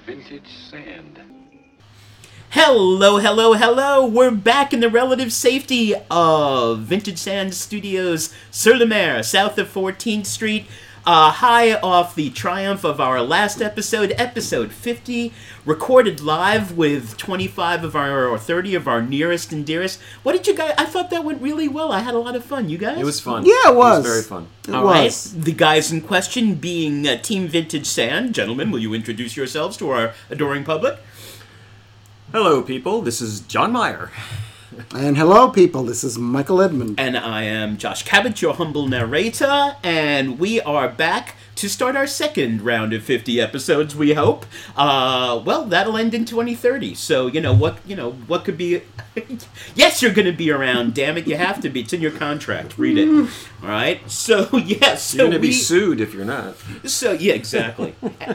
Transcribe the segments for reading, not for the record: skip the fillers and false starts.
Vintage Sand. Hello, hello, hello! We're back in the relative safety of Vintage Sand Studios, Sur-la-Mer, south of 14th Street, high off the triumph of our last episode, episode 50, recorded live with 25 of our, or 30 of our nearest and dearest. What did you guys, I thought that went really well. I had a lot of fun. You guys? It was fun. Yeah, it was. It was very fun. All right. The guys in question being Team Vintage Sand. Gentlemen, will you introduce yourselves to our adoring public? Hello, people. This is John Meyer. And hello, people. This is Michael Edmund. And I am Josh Cabot, your humble narrator, and we are back to start our second round of 50 episodes, we hope. Well, that'll end in 2030, so, what could be... Yes, you're going to be around, damn it, you have to be. It's in your contract. Read it. All right? So, yes. You're going to be sued if you're not. So, yeah, exactly.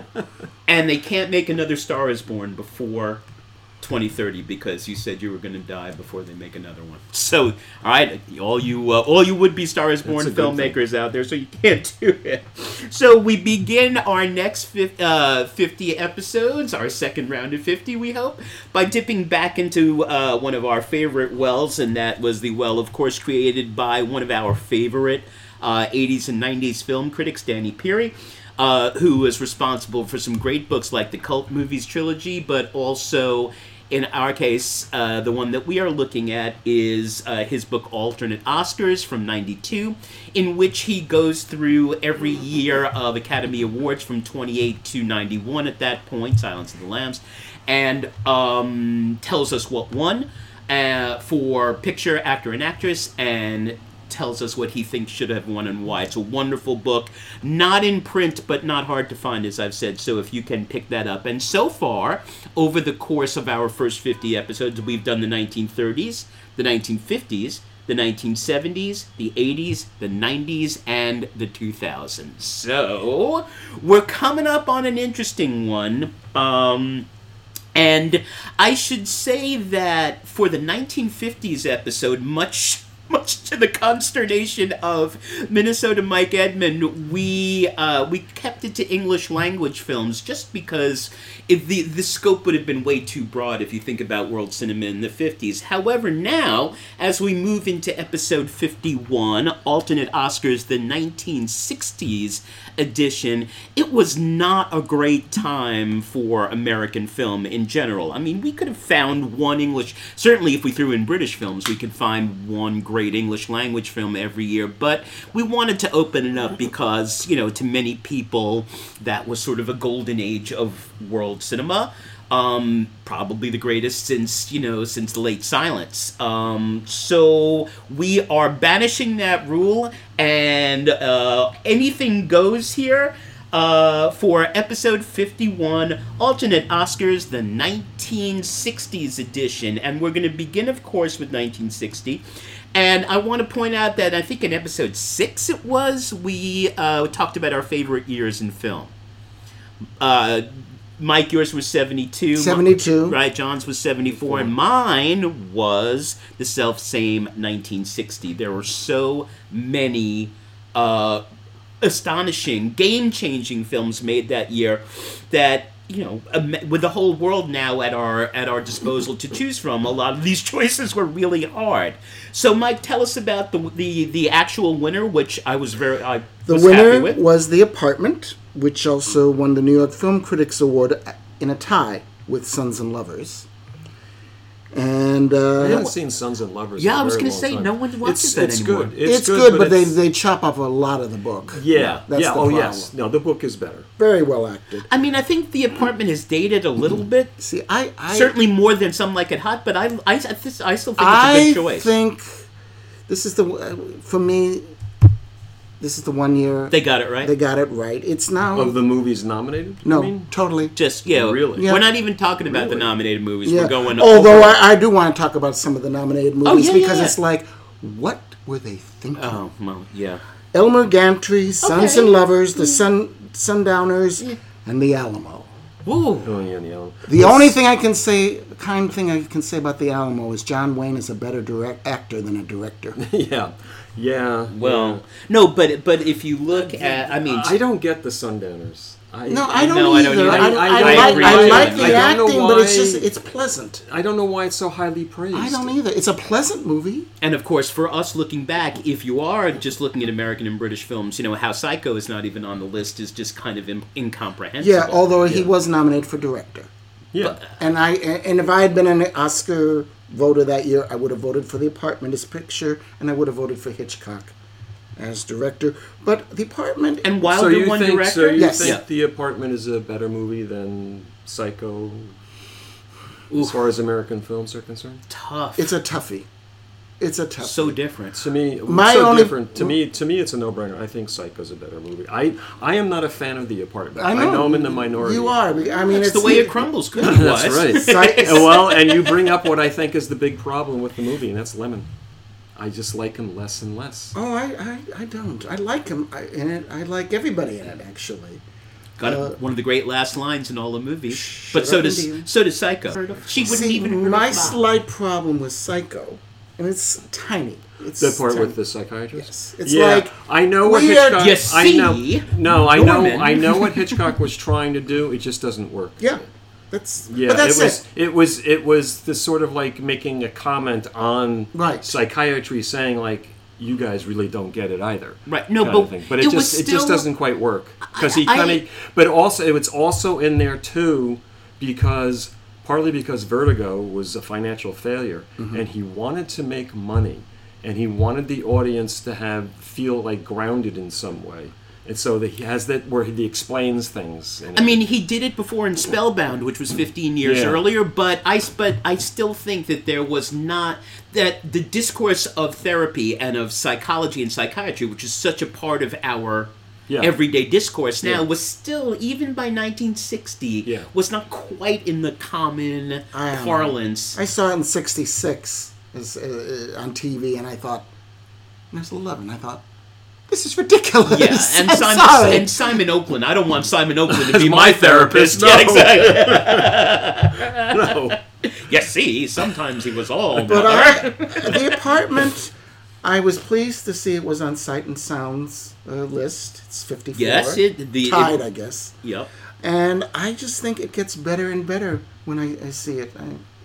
And they can't make another Star is Born before 2030 because you said you were going to die before they make another one. So, all right, all you would-be Star is Born filmmakers out there, so you can't do it. So we begin our next 50 episodes, our second round of 50, we hope, by dipping back into one of our favorite wells, and that was the well, of course, created by one of our favorite 80s and 90s film critics, Danny Peary. Who was responsible for some great books like the Cult Movies trilogy, but also, in our case, the one that we are looking at is his book Alternate Oscars from 92, in which he goes through every year of Academy Awards from 28 to 91 at that point, Silence of the Lambs, and tells us what won for picture, actor, and actress, and tells us what he thinks should have won and why. It's a wonderful book, not in print, but not hard to find, as I've said, so if you can pick that up. And so far, over the course of our first 50 episodes, we've done the 1930s, the 1950s, the 1970s, the 80s, the 90s, and the 2000s. So, we're coming up on an interesting one. And I should say that for the 1950s episode, much to the consternation of Minnesota Mike Edmund, we kept it to English language films just because the scope would have been way too broad if you think about world cinema in the 50s. However, now, as we move into episode 51, Alternate Oscars, the 1960s edition, it was not a great time for American film in general. I mean, we could have found one English, certainly if we threw in British films, we could find one great English language film every year, but we wanted to open it up because, to many people, that was sort of a golden age of world cinema. Probably the greatest since the late Silence. So we are banishing that rule, and anything goes here for episode 51, Alternate Oscars, the 1960s edition. And we're going to begin, of course, with 1960. And I want to point out that I think in episode 6 it was, we talked about our favorite years in film. Mike, yours was 72. 72. Right, John's was 74. And mine was the self-same 1960. There were so many astonishing, game-changing films made that year that, with the whole world now at our disposal to choose from, a lot of these choices were really hard. So, Mike, tell us about the actual winner, which I was happy with. The winner was The Apartment, which also won the New York Film Critics Award in a tie with Sons and Lovers. And I haven't seen Sons and Lovers. Yeah, in a I was going to say, time. no one watches that it's anymore. Good. It's good, but they chop off a lot of the book. Yeah. That's the problem. Yes. No, the book is better. Very well acted. I mean, I think The Apartment is dated a little bit. See, I certainly more than Some Like It Hot, but I still think it's a good choice. I think this is for me. This is the one year they got it right. They got it right. It's now of the movies nominated. No, totally. Just really. Yeah. We're not even talking about the nominated movies. Yeah. We're going. Although I do want to talk about some of the nominated movies because it's like, what were they thinking? Oh, well, yeah. Elmer Gantry, Sons and Lovers, The Sundowners, and The Alamo. Ooh. Oh, yeah, the Alamo. The only thing I can say about The Alamo is John Wayne is a better actor than a director. Yeah. Well, no, but if you look at, I mean, I don't get the Sundowners. No, I don't No, I don't either. either. I agree like with like you. the I don't know acting, but it's why- just it's pleasant. I don't know why it's so highly praised. I don't either. It's a pleasant movie. And of course, for us looking back, if you are just looking at American and British films, how Psycho is not even on the list is just kind of incomprehensible. Yeah, although he Yeah. was nominated for director. Yeah. And if I had been an Oscar voter that year, I would have voted for The Apartment as picture, and I would have voted for Hitchcock as director. But The Apartment, And So Wilder you won think, director. Yes. think Yeah. The Apartment is a better movie than Psycho Oof. as far as American films are concerned? Tough. it's a toughie. It's a toughie. So different. To me, My so only- different. To me, it's a no-brainer. I think Psycho's a better movie. I am not a fan of The Apartment. I know. I'm in the minority. You are. I mean, It's it's the way it crumbles. Cookie That's right. Psy- Well, and you bring up what I think is the big problem with the movie, and that's Lemon. I just like him less and less. Oh, I don't. I like him in it. I like everybody in it, actually. Got one of the great last lines in all the movies. Shut But so up, does Indian. Psycho. She wouldn't See, even hurt my a fly. slight problem with Psycho, and it's tiny. It's The part tiny. with the psychiatrist. Yes. It's yeah, like, I know what we are- Hitchcock. You I know. see, No, Norman. I know what Hitchcock was trying to do. It just doesn't work. Yeah, that's Yeah, but that's it was this sort of like making a comment on Right. psychiatry, saying like, you guys really don't get it either. Right. No, kind of but thing. But it it was just still- doesn't quite work because he I- kind of. But also, it's also in there too because partly because Vertigo was a financial failure, and he wanted to make money, and he wanted the audience to feel like grounded in some way. And so that he has that where he explains things. I mean, he did it before in Spellbound, which was 15 years Yeah. earlier, but I still think that there was not that the discourse of therapy and of psychology and psychiatry, which is such a part of our Yeah. everyday discourse now, Yeah. was still, even by 1960, Yeah. was not quite in the common I parlance. I saw it in '66 on TV, and I thought, when I was 11, I thought, this is ridiculous. Yeah, and I'm sorry. Simon Oakland. I don't want Simon Oakland to As be my my therapist. therapist, no. Yeah, exactly. no. You see, sometimes he was all. But The Apartment, I was pleased to see it was on Sight and Sound's list. It's 54. Yes, tied, I guess. Yep. And I just think it gets better and better when I see it.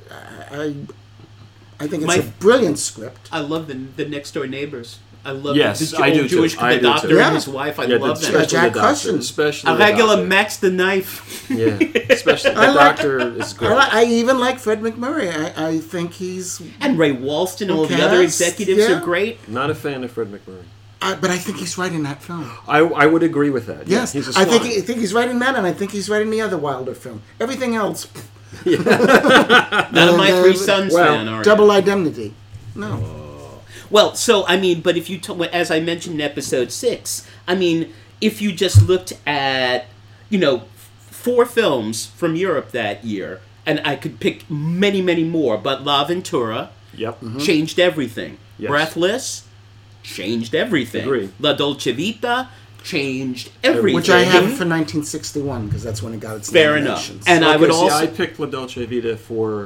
I think it's a brilliant script. I love the Next Door Neighbors. I love Yes, the I old do too. Jewish I the do doctor too. Yeah. and his wife. I Yeah, love especially that. Jack the doctor, Hudson. especially A the regular doctor. Max the Knife. Yeah, especially the I like- doctor is great. I even like Fred McMurray. I think he's... And Ray Walston, all the Cast, other executives yeah. are great. Not a fan of Fred McMurray. But I think he's right in that film. I would agree with that. Yes, yeah, he's a I swine. think he's right in that, and I think he's right in the other Wilder film. Everything else, None of my Three Sons well, fan are. Double Indemnity. No. Well, so I mean, but if you as I mentioned in episode 6, I mean, if you just looked at 4 films from Europe that year, and I could pick many, many more, but La Ventura Yep. changed everything. Yes. Breathless changed everything. Agree. La Dolce Vita changed everything. Which I have for 1961 because that's when it got its Fair enough. nominations. And I would Okay, see, also I picked La Dolce Vita for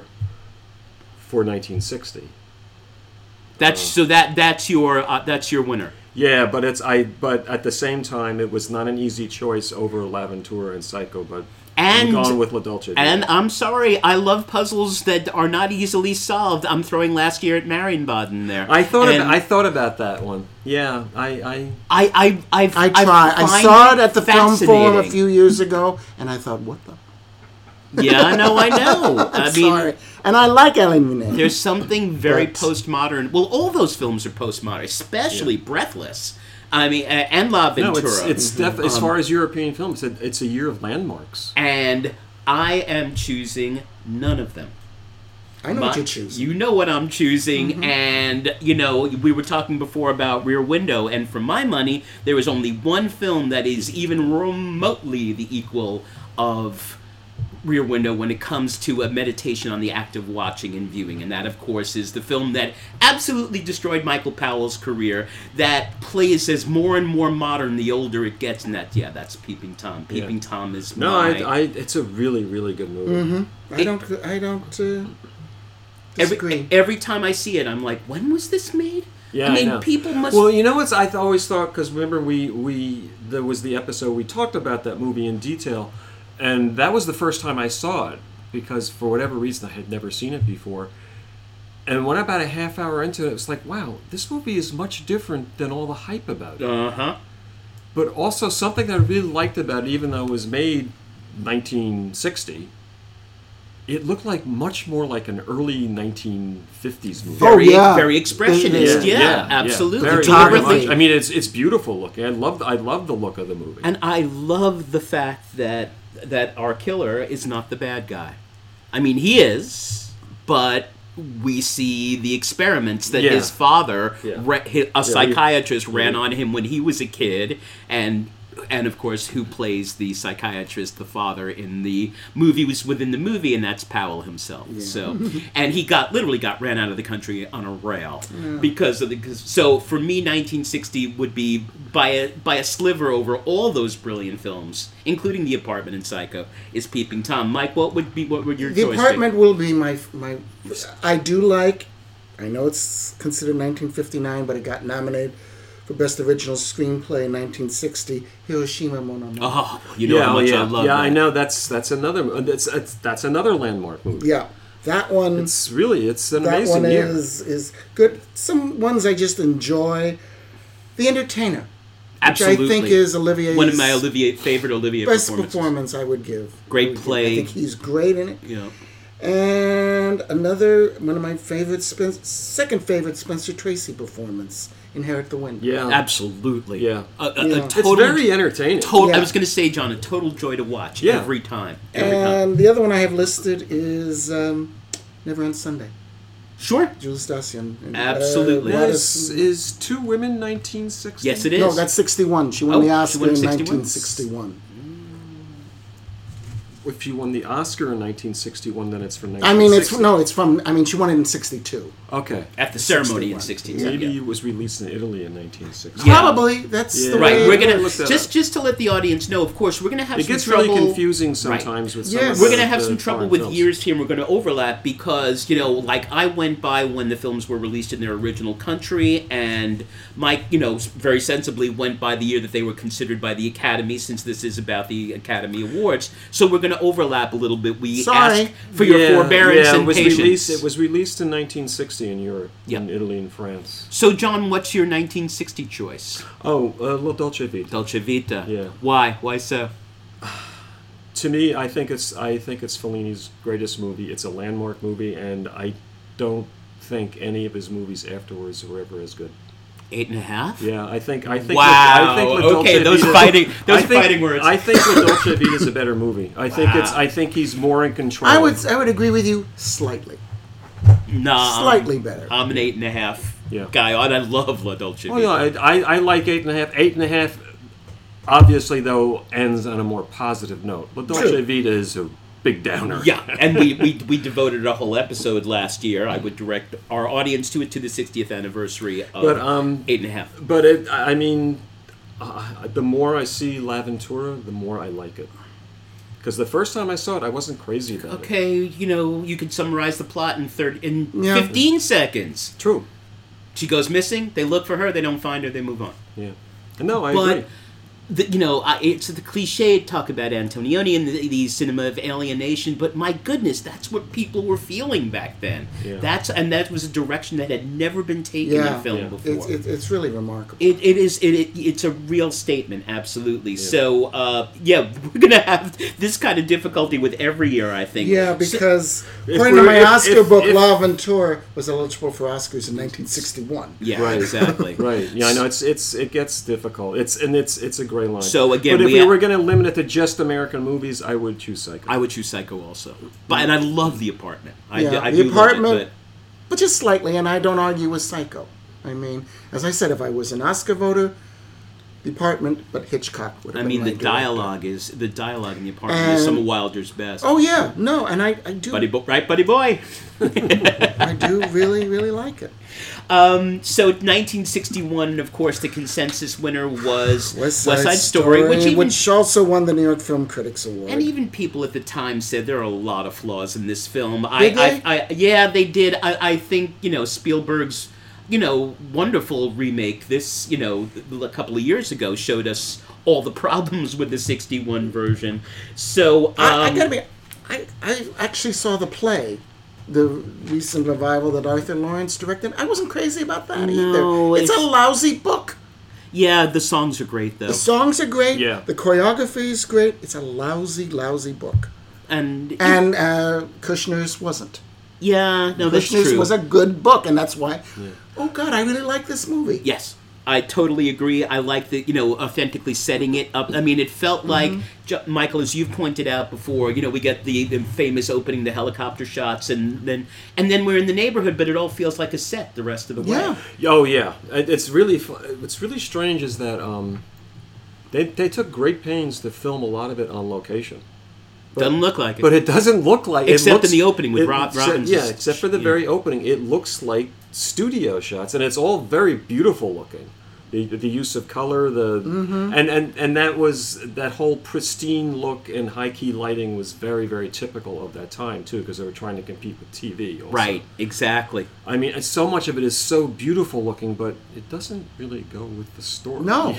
1960. that's that's your winner. Yeah, but but at the same time, it was not an easy choice over La Ventura and Psycho. But I'm And going with La Dolce Vita. And I'm sorry, I love puzzles that are not easily solved. I'm throwing Last Year at Marienbaden there. I And thought about that one. Yeah, I I try. I find saw it at the film forum a fascinating. few years ago, and I thought, what the? Yeah, I know. I mean, Sorry. And I like Ellen Renee. there's something very But- postmodern. Well, all those films are postmodern, especially Breathless. I mean, and La no, Ventura. it's as far as European films, it's a year of landmarks. And I am choosing none of them. I know what you're choosing. You know what I'm choosing, and we were talking before about Rear Window, and for my money, there is only one film that is even remotely the equal of Rear Window when it comes to a meditation on the act of watching and viewing, and that, of course, is the film that absolutely destroyed Michael Powell's career, that plays as more and more modern the older it gets, and that's Peeping Tom. Peeping Tom is No, my... it's a really, really good movie. I don't disagree. Every time I see it, I'm like, when was this made? Yeah, I mean, know. people must. Well, you know what? I always thought, because remember there was the episode we talked about that movie in detail, and that was the first time I saw it because for whatever reason I had never seen it before. And when about a half hour into it, it was like, wow, this movie is much different than all the hype about it. But also something that I really liked about it, even though it was made 1960. It looked like much more like an early 1950s movie. Very expressionist. Yeah, absolutely. Very, very much. I mean, it's beautiful looking. I love the look of the movie. And I love the fact that our killer is not the bad guy. I mean, he is, but we see the experiments that his father, a psychiatrist, ran on him when he was a kid, and of course, who plays the psychiatrist, the father in the movie, was within the movie, and that's Powell himself. Yeah. So, and he literally got ran out of the country on a rail because of so for me, 1960 would be by a sliver over all those brilliant films, including The Apartment and Psycho, is Peeping Tom. Mike, what would your choice be? The Apartment will be my. I do like. I know it's considered 1959, but it got nominated for Best Original Screenplay in 1960, Hiroshima Mon Amour. Oh, you know how much I love that. Yeah, I know. That's another landmark movie. Yeah, that one. It's an amazing year. That one is good. Some ones I just enjoy. The Entertainer. Absolutely. Which I think is one of my favorite Olivier best performances. Performance I would give. Great play. I think he's great in it. Yeah. And one of my second favorite Spencer Tracy performance, Inherit the Wind. Yeah, absolutely. Yeah, it's very entertaining. I was going to say, John, a total joy to watch every time. The other one I have listed is Never on Sunday. Sure. Jules Dassin. Absolutely. Is Two Women 1960? Yes, it is. No, that's 61. She won the Oscar in 1961. If she won the Oscar in 1961, then it's from 1960. She won it in 62. Okay. At the ceremony in 62. Maybe it was released in Italy in 1960. Probably. That's the way. We're gonna just to let the audience know. Of course, we're gonna have some trouble. It gets really confusing sometimes with some of we're gonna have some trouble with years here. And we're gonna overlap because like I went by when the films were released in their original country, and Mike, very sensibly went by the year that they were considered by the Academy, since this is about the Academy Awards. So we're gonna overlap a little bit. We ask for your forbearance and patience. It was released in 1960 in Europe, in Italy and France. So, John, what's your 1960 choice? La Dolce Vita. Dolce Vita. Yeah. Why? Why so? To me, I think it's Fellini's greatest movie. It's a landmark movie, and I don't think any of his movies afterwards were ever as good. 8.5? Yeah, I think. Wow. Okay, those fighting words. I think La Dolce Vita is a better movie. I think he's more in control. I would agree with you slightly. Nah, slightly better. I'm an 8.5 guy. I love La Dolce Vita. Oh yeah, I like 8.5. 8.5, obviously though, ends on a more positive note. La Dolce Vita is a big downer. Yeah, and we devoted a whole episode last year. I would direct our audience to the 60th anniversary of 8.5. But the more I see L'Avventura, the more I like it. Because the first time I saw it, I wasn't crazy about it. Okay, you could summarize the plot in 15 seconds. True. She goes missing. They look for her. They don't find her. They move on. Yeah. No, I agree. It's the cliche talk about Antonioni and the cinema of alienation, but my goodness, that's what people were feeling back then. Yeah. That was a direction that had never been taken in film before. It's really remarkable. It's a real statement, absolutely. Yeah. So, we're going to have this kind of difficulty with every year, I think. Yeah, because according to my Oscar book, L'Avventura was eligible for Oscars in 1961. Yeah, right. Exactly. Right. Yeah, I know it gets difficult. It's a gray line. So again, but if we were going to limit it to just American movies, I would choose Psycho. I would choose Psycho also, and I love The Apartment. The Apartment, but just slightly, and I don't argue with Psycho. I mean, as I said, if I was an Oscar voter, The Apartment, but Hitchcock would have been my the dialogue in The Apartment is some of Wilder's best. Oh yeah, no, and I do. Buddy boy. I do really, really like it. So 1961, of course, the consensus winner was West Side Story, which also won the New York Film Critics Award. And even people at the time said there are a lot of flaws in this film. Did they? Yeah, they did. I think Spielberg's wonderful remake, this, a couple of years ago showed us all the problems with the 61 version. So, I gotta be... I actually saw the play, the recent revival that Arthur Lawrence directed. I wasn't crazy about that either. It's a lousy book. Yeah, the songs are great, though. The songs are great. Yeah. The choreography is great. It's a lousy, lousy book. And Kushner's wasn't. Yeah, no, that's Kushner's true. was a good book, and that's why... Yeah. Oh, God, I really like this movie. Yes. I totally agree. I like the, authentically setting it up. I mean, it felt like, Michael, as you've pointed out before, we get the famous opening, the helicopter shots, and then we're in the neighborhood, but it all feels like a set the rest of the way. Yeah. Oh, yeah. It's really strange is that they took great pains to film a lot of it on location. Doesn't look like it. But it doesn't look like it. Except in the opening with Robbins. Yeah, except for the very opening. It looks like studio shots, and it's all very beautiful looking. The use of color, and that whole pristine look and high key lighting was very, very typical of that time too, because they were trying to compete with TV. Also. Right, exactly. I mean, so much of it is so beautiful looking, but it doesn't really go with the story. No.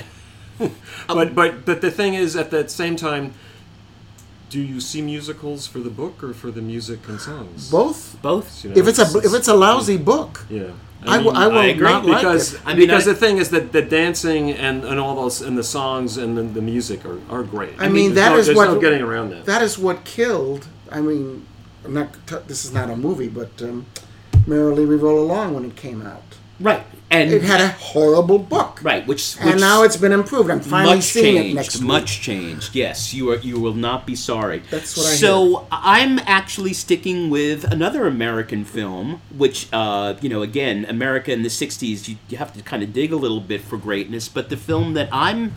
but the thing is, at that same time, do you see musicals for the book or for the music and songs? Both. If it's a lousy book. Yeah. I will agree, not because like it. Because the thing is that the dancing and all those and the songs and the music are great. I mean there's no getting around that. That is what killed. I mean, this is not a movie, but Merrily We Roll Along when it came out. Right, and it had a horrible book. Right, which and now it's been improved. I'm finally seeing it next week. Much changed. Yes, you will not be sorry. That's what I hear. So I'm actually sticking with another American film, which again, America in the '60s. You have to kind of dig a little bit for greatness. But the film that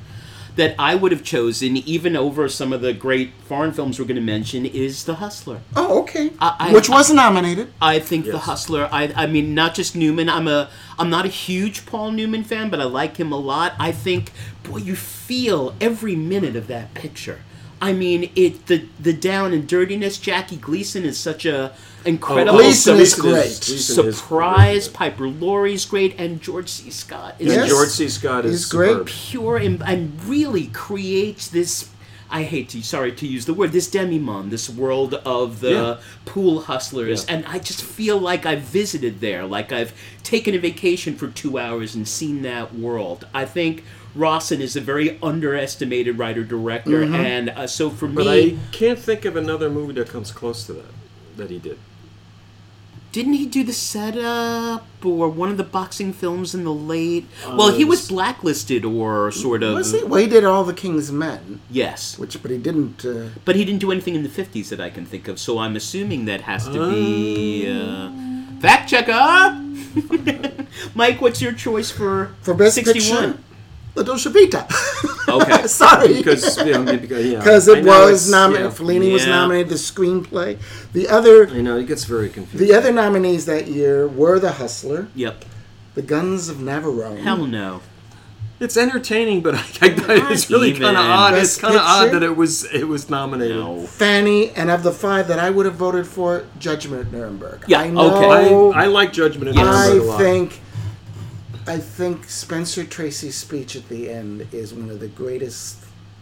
I would have chosen, even over some of the great foreign films we're going to mention, is The Hustler. Oh, okay. Which was nominated. I think The Hustler. I mean, not just Newman. I'm not a huge Paul Newman fan, but I like him a lot. I think, boy, you feel every minute of that picture. I mean, the down and dirtiness. Jackie Gleason is such a incredible Gleason is great. Surprise. Piper Laurie's great, and George C. Scott is George C. Scott is great, pure, and really creates this. I hate to use the word, this demi-monde, this world of the pool hustlers, and I just feel like I've visited there, like I've taken a vacation for 2 hours and seen that world. I think Rawson is a very underestimated writer-director, and so for me... But I can't think of another movie that comes close to that he did. Didn't he do The Setup or one of the boxing films in the late... Well, he was blacklisted or sort of... Was he? Well, he did All the King's Men. Yes. But he didn't... But he didn't do anything in the 50s that I can think of, so I'm assuming that has to be... Fact checker! Mike, what's your choice for Best 61? Picture? La Dolce Vita. Okay. Sorry. Because it was nominated. Fellini was nominated. The screenplay. I know, it gets very confusing. The other nominees that year were The Hustler. Yep. The Guns of Navarone. Hell no. It's entertaining, but it's really kind of odd. It's kind of odd that it was nominated. No. Fanny, and of the five that I would have voted for, Judgment at Nuremberg. Yeah. I know. I like Judgment at Nuremberg a lot. I think Spencer Tracy's speech at the end is one of the greatest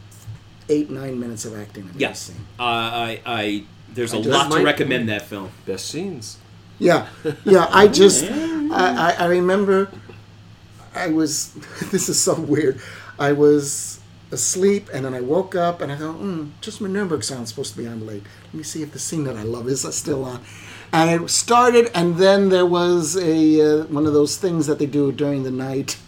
8-9 minutes of acting I've ever seen. There's a lot to recommend that film. Best scenes. Yeah. I remember this is so weird. I was asleep and then I woke up and I thought, Judgment at Nuremberg sounds supposed to be on late. Let me see if the scene that I love is still on. And it started, and then there was one of those things that they do during the night,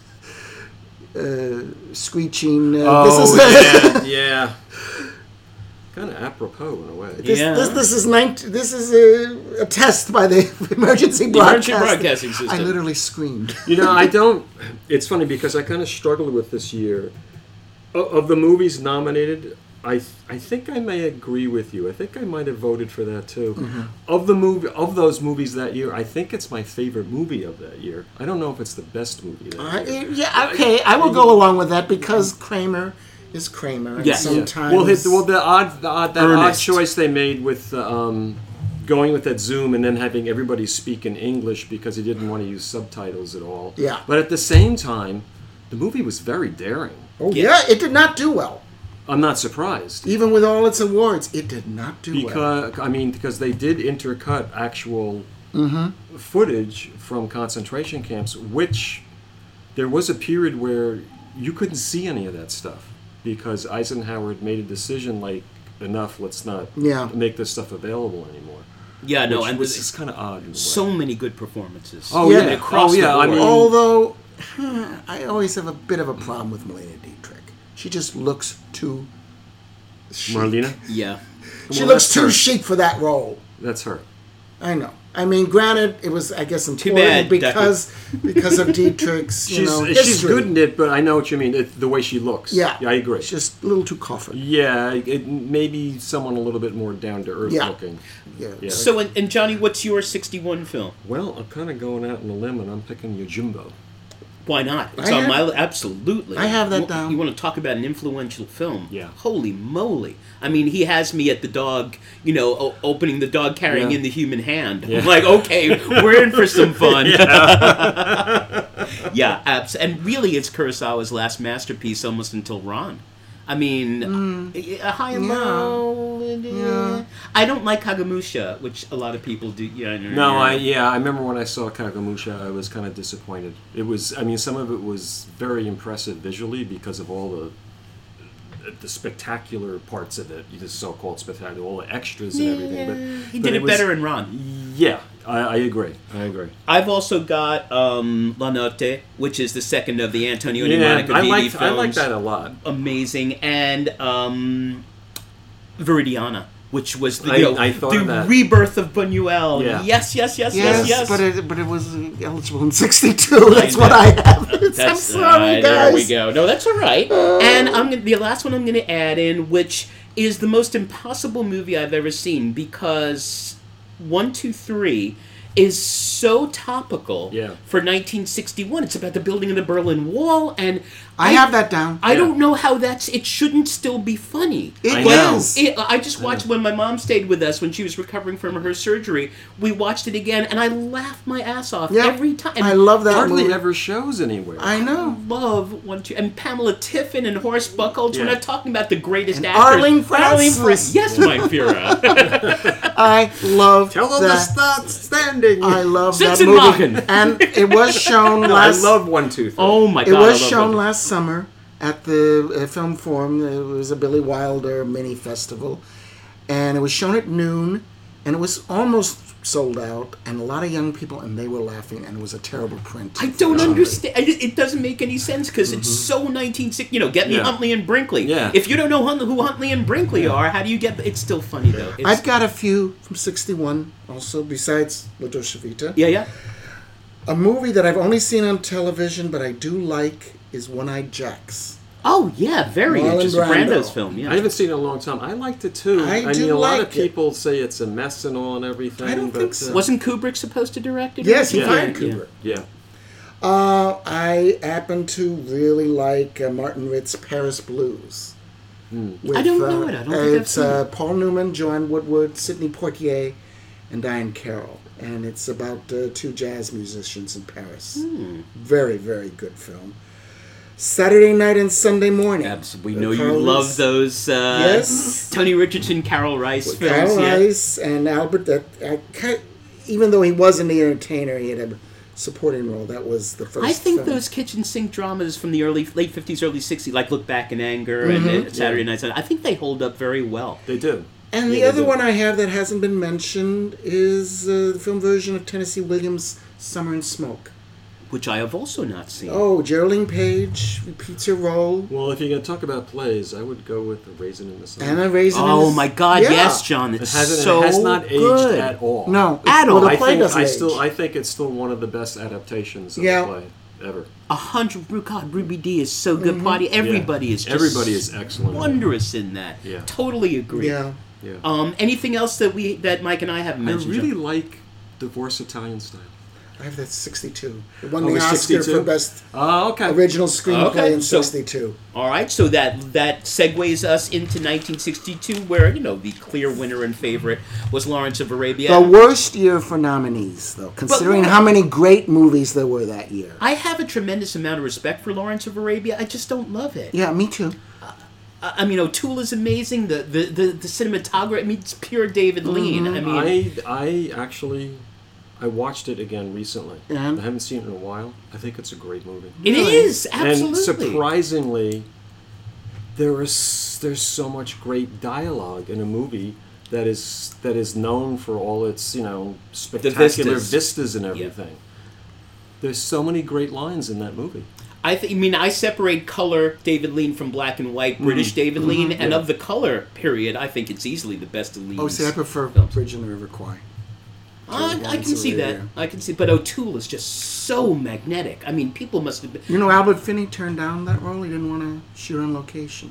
screeching. Yeah. Kind of apropos in a way. This is a test by the emergency broadcasting system. I literally screamed. It's funny because I kind of struggled with this year. Of the movies nominated, I think I may agree with you. I think I might have voted for that too. Mm-hmm. Of those movies that year, I think it's my favorite movie of that year. I don't know if it's the best movie that year. Yeah, okay, I will go along with that because Kramer is Kramer. And sometimes, the odd choice they made with going with that Zoom and then having everybody speak in English because he didn't want to use subtitles at all. Yeah. But at the same time, the movie was very daring. Oh, yeah, it did not do well. I'm not surprised. Even with all its awards, it did not do well. Because they did intercut actual footage from concentration camps, which there was a period where you couldn't see any of that stuff because Eisenhower had made a decision like, enough, let's not make this stuff available anymore. Yeah, no, and this is kind of odd. In a way. So many good performances. Oh, yeah. Across the board. I mean, although, I always have a bit of a problem with Marlene Dietrich. She just looks too chic. Marlena? Yeah. She looks too chic for that role. That's her. I know. I mean, granted, it was, I guess, Too important bad, because of Dietrich's, She's history. good in it, but I know what you mean. The way she looks. Yeah, I agree. It's just a little too coffin. Yeah, it maybe someone a little bit more down to earth looking. Yeah. So, and Johnny, what's your 61 film? Well, I'm kind of going out on a limb, and I'm picking Yojimbo. Why not? It's on my absolutely. I have that down. You want to talk about an influential film? Yeah. Holy moly! I mean, he has me at the dog. Opening the dog, carrying in the human hand. Yeah. I'm like, okay, we're in for some fun. And really, it's Kurosawa's last masterpiece, almost until Ron. I mean, high and low. Yeah. I don't like Kagemusha, which a lot of people do. I remember when I saw Kagemusha, I was kind of disappointed. It was, some of it was very impressive visually because of all the spectacular parts of it, the so-called spectacular, all the extras and everything. But he did it better in Ron. Yeah, I agree. I've also got La Notte, which is the second of the Antonio Monica Vitti films. I like that a lot. Amazing. And Viridiana, which was the rebirth of Buñuel. Yeah. Yes. But it was eligible in 62. That's what I have. I'm sorry, guys. There we go. No, that's all right. And the last one I'm going to add in, which is the most impossible movie I've ever seen, because 1, 2, 3 is so topical for 1961. It's about the building of the Berlin Wall, and I have that down. I don't know how it shouldn't still be funny. It is. I just watched when my mom stayed with us when she was recovering from her surgery. We watched it again, and I laughed my ass off every time. And I love that hardly movie. ever shows anywhere. I know. Love 1, 2, and Pamela Tiffin and Horace Buchholz. We're not talking about the greatest and actors. Arlene Francis. Yes, my Führer. I love Tell them to start standing. I love Sitz that and movie. Machen. And it was shown last... I love 1, 2, 3. Oh my God. It was shown last summer at the Film Forum. It was a Billy Wilder mini festival. And it was shown at noon. And it was almost sold out. And a lot of young people, and they were laughing. And it was a terrible print. I don't understand. It doesn't make any sense because it's so 1960. Get me Huntley and Brinkley. Yeah. If you don't know who Huntley and Brinkley are, how do you get... It's still funny, though. I've got a few from 61 also, besides La Dolce Vita. Yeah. A movie that I've only seen on television, but I do like, is One-Eyed Jacks. Oh, yeah, very Marlon interesting. Brando. Brando's film, yeah. I haven't seen it in a long time. I liked it too. I mean, do a lot like of people say it's a mess and all and everything. I don't think so. Wasn't Kubrick supposed to direct it? Yes, he Yeah. fired Kubrick. Yeah. I happen to really like Martin Ritt's Paris Blues. With, I don't know it. I don't think I've it's seen it. Paul Newman, Joanne Woodward, Sidney Poitier, and Diane Carroll. And it's about 2 jazz musicians in Paris. Very, very good film. Saturday Night and Sunday Morning. We know you love those yes. Tony Richardson, Carol Rice films. Carol Rice and Albert. Even though he wasn't the entertainer, he had a supporting role. That was the first I think film. those kitchen sink dramas from the late 50s, early 60s, like Look Back in Anger and Saturday Night Sunday, I think they hold up very well. They do. And the other one I have that hasn't been mentioned is the film version of Tennessee Williams' Summer and Smoke. Which I have also not seen. Oh, Geraldine Page repeats her role. Well, if you're going to talk about plays, I would go with A Raisin in the Sun. And A Raisin in the Oh my God, yes, John. It's so it has not aged good. at all. No, At all. The play doesn't age. I think it's still one of the best adaptations of the play ever. 100. God, Ruby Dee is so good. Body. Everybody is just Everybody is excellent. wondrous in that. Yeah. Totally agree. Yeah. Yeah. Anything else that Mike and I haven't mentioned? I really John? like Divorce Italian Style. I have that 62. It won Oh, the it was Oscar 62? for Best Oh, okay. Original Screenplay Okay, in so- 62. All right, so that segues us into 1962, where the clear winner and favorite was Lawrence of Arabia. The worst year for nominees, though, considering how many great movies there were that year. I have a tremendous amount of respect for Lawrence of Arabia. I just don't love it. Yeah, me too. I mean, O'Toole is amazing. The cinematography. I mean, it's pure David Lean. I mean, I watched it again recently. And? I haven't seen it in a while. I think it's a great movie. it is absolutely. And surprisingly, there's so much great dialogue in a movie that is known for all its spectacular vistas. vistas and everything. There's so many great lines in that movie. I separate color David Lean from black and white British David Lean, and of the color period, I think it's easily the best of Lean's. Oh, see, I prefer films. Bridge on the River Kwai. I can see that. I can see, but O'Toole is just so magnetic. I mean, people must have been. You know, Albert Finney turned down that role. He didn't want to shoot on location.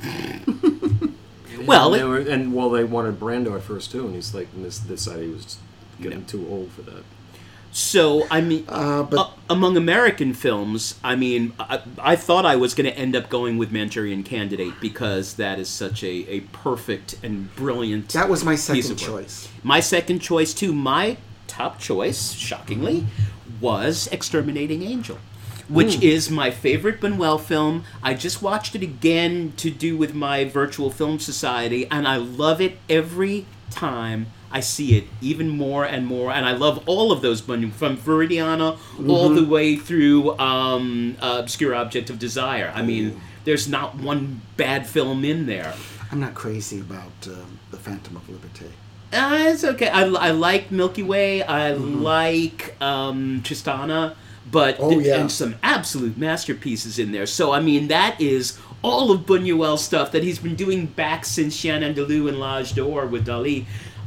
Well, they wanted Brando at first too, and he's like, decided he was getting too old for that. So, I mean, but among American films, I mean, I thought I was going to end up going with Manchurian Candidate because that is such a perfect and brilliant. that was my piece second of work. choice. My second choice, too. My top choice, shockingly, was Exterminating Angel, which is my favorite Buñuel film. I just watched it again to do with my virtual film society, and I love it every time I see it, even more and more. And I love all of those Buñuel, from Viridiana all the way through Obscure Object of Desire. I mean, there's not one bad film in there. I'm not crazy about The Phantom of Liberty. It's okay. I like Milky Way. I like Tristana, but and some absolute masterpieces in there. So I mean, that is all of Buñuel stuff that he's been doing back since Chien Andalou and L'Âge d'Or with Dali.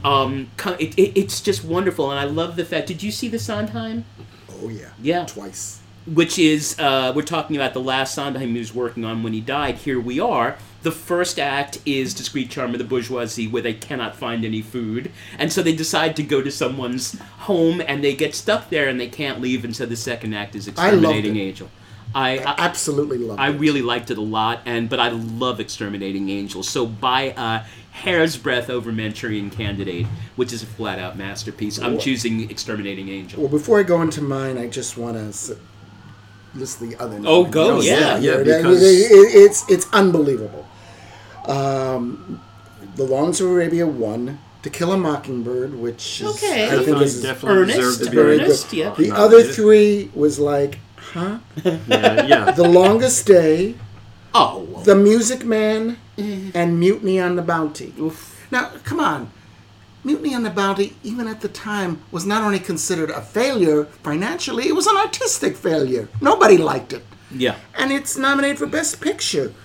It's just wonderful, and I love the fact. Did you see the Sondheim? Oh, yeah. Yeah. Twice. Which is, we're talking about the last Sondheim he was working on when he died. Here we are. The first act is Discreet Charm of the Bourgeoisie, where they cannot find any food. And so they decide to go to someone's home, and they get stuck there, and they can't leave. And so the second act is Exterminating Angel. I absolutely loved it. I really liked it a lot, but I love Exterminating Angel. So by a hair's breadth over Manchurian Candidate, which is a flat-out masterpiece, I'm choosing Exterminating Angel. Well, before I go into mine, I just want to list the other names. Oh, go, yeah. Because it's unbelievable. The Lawrence of Arabia won. To Kill a Mockingbird, which is, Okay. I think is definitely Ernest, deserved to be very Ernest, good. yeah. The other three was like, huh? yeah. The Longest Day, Oh, well. The Music Man, and Mutiny on the Bounty. Oof. Now, come on. Mutiny on the Bounty, even at the time, was not only considered a failure financially, it was an artistic failure. Nobody liked it. Yeah. And it's nominated for Best Picture.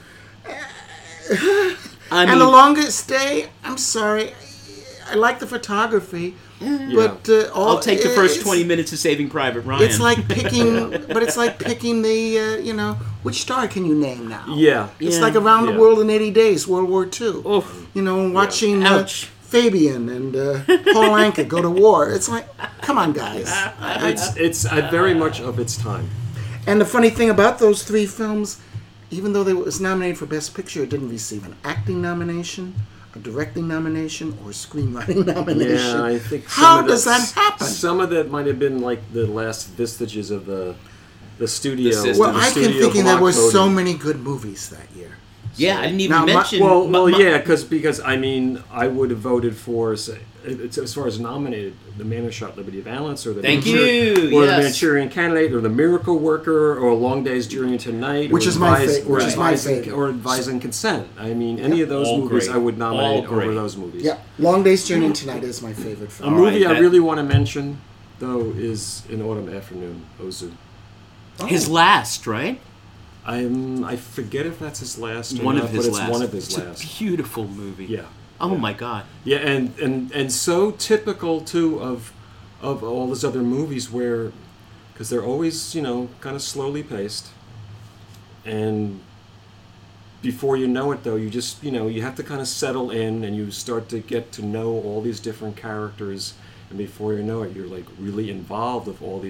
I And mean, The Longest Day, I'm sorry, I like the photography, but I'll take the first it's- 20 minutes of Saving Private Ryan. It's like picking, but it's like picking the, which star can you name now? Yeah. It's Yeah. like Around the Yeah. World in 80 Days, World War II. Oof. Watching Ouch. Fabian and Paul Anka go to war. It's like, come on, guys. It's very much of its time. And the funny thing about those three films, even though they was nominated for Best Picture, it didn't receive an acting nomination, a directing nomination, or a screenwriting nomination. Yeah, I think. How does that happen? Some of that might have been like the last vestiges of the studio. system. Well, the I kept studio thinking there block were so voting. many good movies that year. Yeah, I didn't even Now, mention... Yeah, because I mean, I would have voted for, say, as far as nominated, The Man Who Shot Liberty Valance, or the Thank or you, the yes. Manchurian Candidate, or The Miracle Worker, or Long Day's Journey to Night, Which or is my Advise- fa- which is my Advise and- favorite. or Advise and Consent. I mean, any of those All movies great. I would nominate All great. over those movies. Yeah, Long Day's Journey Tonight is my favorite A film. movie right, I that- really want to mention, though, is An Autumn Afternoon, Ozu. His last, right? I forget if that's his last or One not, of his but it's last. one of his It's last. a beautiful movie. Yeah. Oh, my God. Yeah, and so typical too of all those other movies where, because they're always kind of slowly paced, and before you know it though, you just you have to kind of settle in and you start to get to know all these different characters, and before you know it, you're like really involved with all these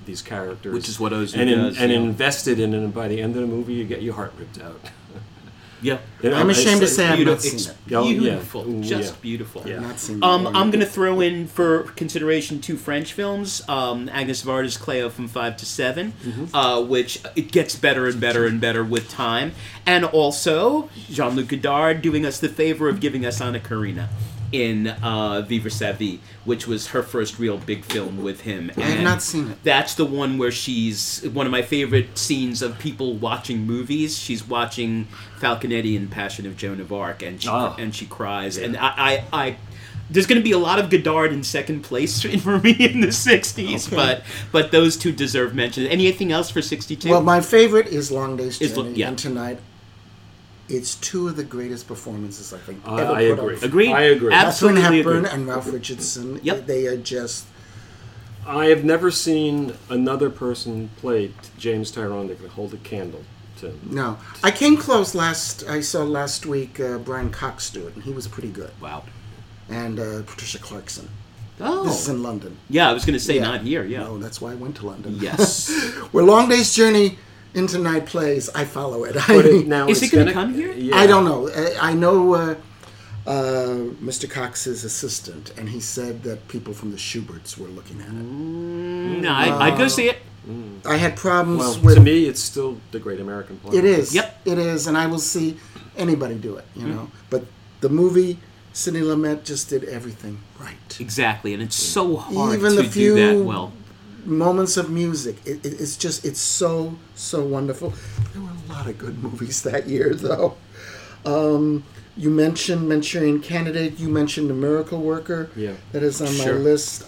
these characters, Which is what Ozu and does, yeah. invested in it. And by the end of the movie, you get your heart ripped out. Yeah. You know, I'm ashamed to it's- say I've not It's seen it. beautiful. Oh, yeah. Just Yeah. beautiful. Yeah. Not seen it. I'm going to throw in for consideration 2 French films, Agnes Varda's Cleo from 5 to 7, which it gets better and better and better with time, and also Jean-Luc Godard doing us the favor of giving us Anna Karina in Vivre sa vie, which was her first real big film with him. I have not seen it. That's the one where she's one of my favorite scenes of people watching movies. She's watching Falconetti in Passion of Joan of Arc, and she cries. Yeah. And I there's going to be a lot of Godard in second place for me in the 60s, Okay. but those two deserve mention. Anything else for 62? Well, my favorite is Long Day's Is- Journey, yeah. and tonight it's 2 of the greatest performances I think ever I put agree. on. Agreed. I agree. Katharine Absolutely Hepburn agree. and Ralph Richardson. Yep. They are just. I have never seen another person play James Tyrone that can hold a candle to. No, I came close I saw last week Brian Cox do it, and he was pretty good. Wow. And Patricia Clarkson. Oh. This is in London. Yeah, I was going to say Yeah. not here, yeah. No, that's why I went to London. Yes. Where Long Day's Journey into Night plays, I follow it. But now Is it's it gonna gonna come here? Yeah. I don't know. I know Mr. Cox's assistant, and he said that people from the Schuberts were looking at it. No, I'd go see it. I had problems Well, with to me, it's still the Great American Play. it. Is Yep. it is, and I will see anybody do it. You know, but the movie Sidney Lumet just did everything right. Exactly, and it's so hard Even to the few do that well. moments of music, it's so wonderful. There were a lot of good movies that year, though. You mentioned Manchurian Candidate. You mentioned The Miracle Worker. Yeah. That is on Sure. my list.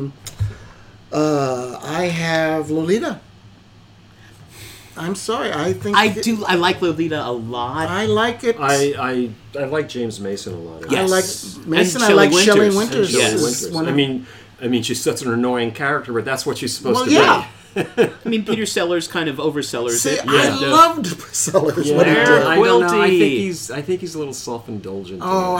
I have Lolita. I'm sorry. I think I like Lolita a lot. I like it. I like James Mason a lot. Yes. I like And Mason. I Shelley like Winters. Shelley And Winters. Shelley is Winters. one I of- mean, she's such an annoying character, but that's what she's supposed well, to yeah. I mean, Peter Sellers kind of oversellers See, it. I and, loved Sellers. be. What he Where- did. I don't know. Quilty. I think he's a little self-indulgent. Oh,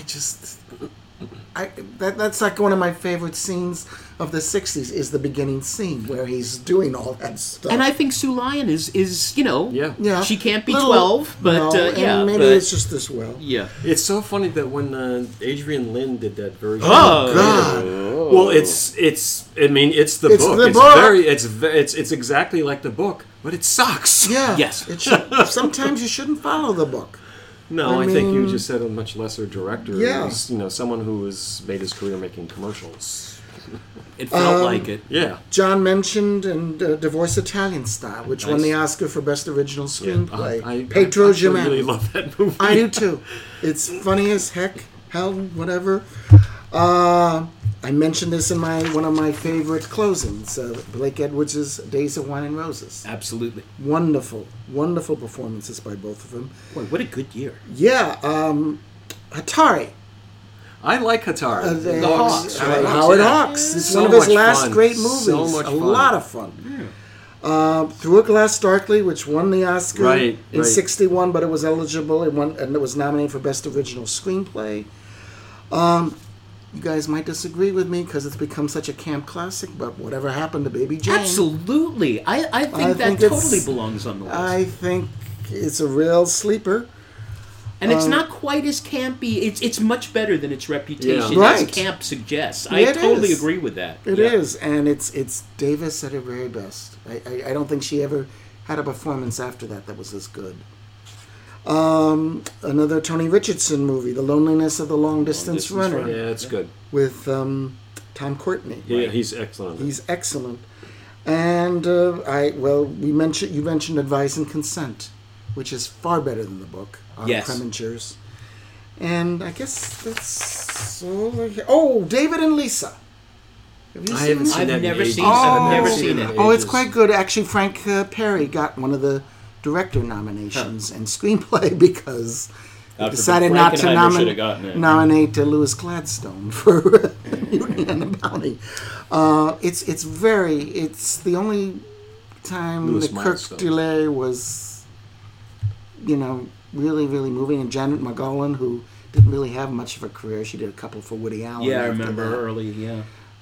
that's like one of my favorite scenes of the 60s is the beginning scene where he's doing all that stuff. And I think Sue Lyon is Yeah. she can't be Little- 12, but no, and maybe but, it's just as well. yeah. It's so funny that when Adrian Lynn did that version. Oh, God. Well, it's. I mean, it's the It's book. the it's book. It's exactly like the book, but it sucks. Yeah. Yes. It should, sometimes you shouldn't follow the book. No, I I think you mean- just said a much lesser director. Yeah. who's, someone who has made his career making commercials. It felt like it. Yeah. John mentioned and Divorce Italian Style, which won Nice. the Oscar for Best Original Screenplay. I Pedro actually Giamatti. really love that movie. I do too. It's funny as heck. Hell, whatever. I mentioned this in one of my favorite closings, Blake Edwards' Days of Wine and Roses. Absolutely. Wonderful, wonderful performances by both of them. Boy, what a good year. Yeah, Hatari. I like Hatari. The Hawks, Howard right? Howard yeah. Hawks. It's So one of his much last fun. great movies. So much a fun. lot of fun. Through a Glass Darkly, which won the Oscar Right, in right. '61, but it was eligible. And it was nominated for Best Original Screenplay. You guys might disagree with me because it's become such a camp classic, but whatever happened to Baby Jane? Absolutely. I think that think it's- totally belongs on the list. I think it's a real sleeper. And it's not quite as campy. It's much better than its reputation Yeah. Right. as camp suggests. Yeah, I it totally is. agree with that. It Yeah. is, and it's Davis at her very best. I don't think she ever had a performance after that was as good. Another Tony Richardson movie, The Loneliness of the Long Distance Distance Runner, Runner. Yeah, it's good. with Tom Courtney. Yeah, he's excellent. He's excellent. And you mentioned Advice and Consent, which is far better than the book on Yes. Premingers. And I guess that's all. Oh, David and Lisa. Have you I haven't it? seen I've that in never ages. seen- I've never seen it. Oh, it's Ages. quite good. Actually, Frank Perry got one of the director nominations and screenplay because he decided not to nominate Louis Gladstone for Beauty and the Bounty. It's the only time Louis the Kirk Milestone. delay was, really, really moving. And Janet McGowan, who didn't really have much of a career, she did a couple for Woody Allen. Yeah, I after remember that. early, yeah.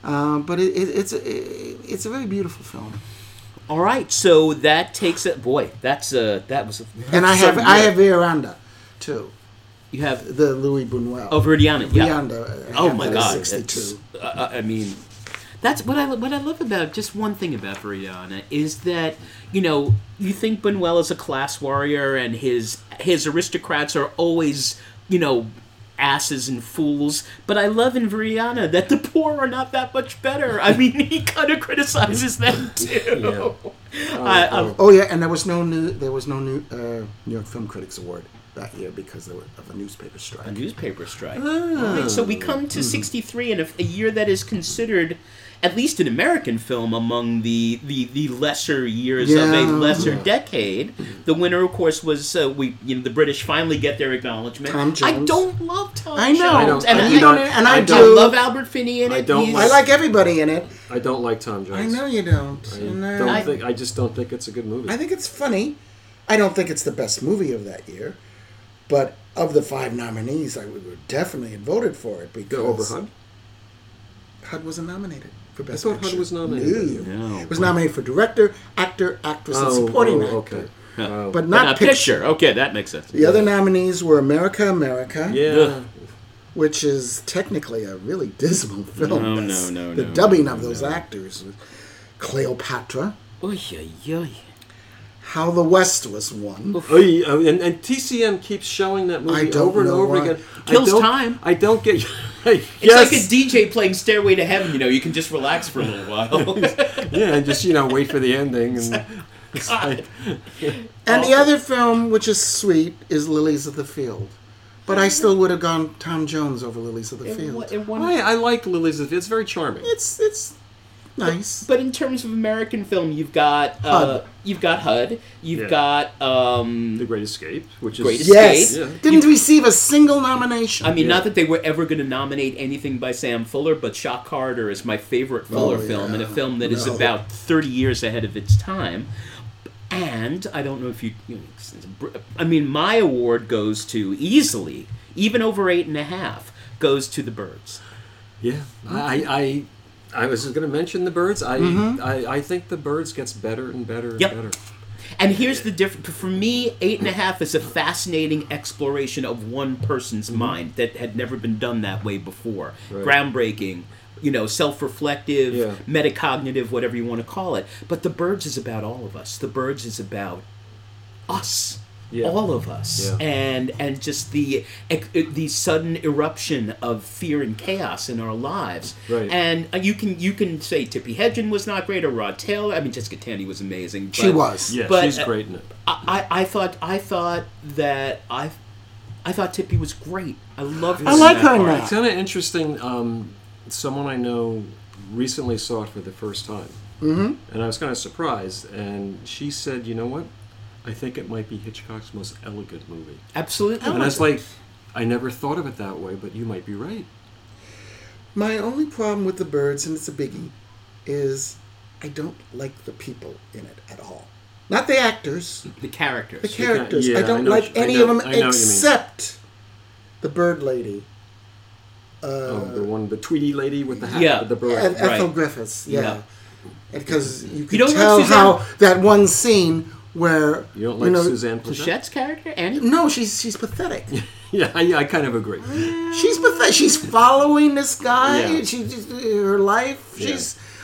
But it's a very beautiful film. All right, so that takes it. Boy, that was. And I have Veranda, too. You have the Louis Buñuel. Oh, Viridiana, yeah. Veranda. Oh my God, 62. I mean, that's what I love about just one thing about Viridiana is that you think Buñuel is a class warrior and his aristocrats are always asses and fools, but I love in Viridiana that the poor are not that much better. I mean, he kind of criticizes them too. Yeah. Oh yeah, and there was no New York Film Critics Award that year because of a newspaper strike. A newspaper strike. All right, so we come to 63 in a year that is considered, at least in American film, among the lesser years of a lesser decade. The winner, of course, was the British finally get their acknowledgement. Tom Jones. I don't love Tom I know. Jones. I do. I love Albert Finney in it. I like everybody in it. I don't like Tom Jones. I know you don't. I just don't think it's a good movie. I think it's funny. I don't think it's the best movie of that year. But of the 5 nominees, I would definitely have voted for it because over HUD? HUD wasn't nominated for Best I thought Picture. HUD was nominated. No. It was nominated for director, actor, actress, and supporting actor. Okay. But not picture. Okay, that makes sense. The other nominees were America, America. Yeah. Which is technically a really dismal film. No. The dubbing of those actors. Cleopatra. Oy, oy, oy. How the West Was Won. And TCM keeps showing that movie over and over again. Kills time. I don't get... It's like a DJ playing Stairway to Heaven. You can just relax for a little while. Yeah, and just, wait for the ending. And And the other film, which is sweet, is Lilies of the Field. But I still would have gone Tom Jones over Lilies of the Field. I like Lilies of the Field. It's very charming. It's nice. But in terms of American film, you've got HUD. You've got The Great Escape, which is... Great Yes. Escape. Yeah. Didn't receive a single nomination. I mean, not that they were ever going to nominate anything by Sam Fuller, but Shock Carter is my favorite Fuller film, and a film that is about 30 years ahead of its time. And I don't know if I mean, my award goes to, easily, even over 8.5, goes to The Birds. Yeah. I was going to mention The Birds. I think The Birds gets better and better and better. And here's the difference. For me, 8.5 is a fascinating exploration of one person's mind that had never been done that way before. Right. Groundbreaking, self-reflective, metacognitive, whatever you want to call it. But The Birds is about all of us. The Birds is about us. Yeah. All of us, and just the sudden eruption of fear and chaos in our lives. Right. And you can say Tippi Hedren was not great, or Rod Taylor. I mean, Jessica Tandy was amazing. But, she was. Yeah, but, she's great in it. I thought Tippi was great. I love her. I like her now. It's kind of interesting. Someone I know recently saw it for the first time, and I was kind of surprised. And she said, "You know what? I think it might be Hitchcock's most elegant movie." Absolutely. And I was like, I never thought of it that way, but you might be right. My only problem with The Birds, and it's a biggie, is I don't like the people in it at all. Not the actors. The characters. The characters. Yeah, I don't like any of them except the bird lady. The one, the Tweety lady with the hat with the bird. Ethel Griffiths, because you can don't tell like how that one scene where you don't like Suzanne Plachette's character, Annie? No, she's pathetic. Yeah, I kind of agree. She's pathetic. She's following this guy. Yeah. Her life. Yeah.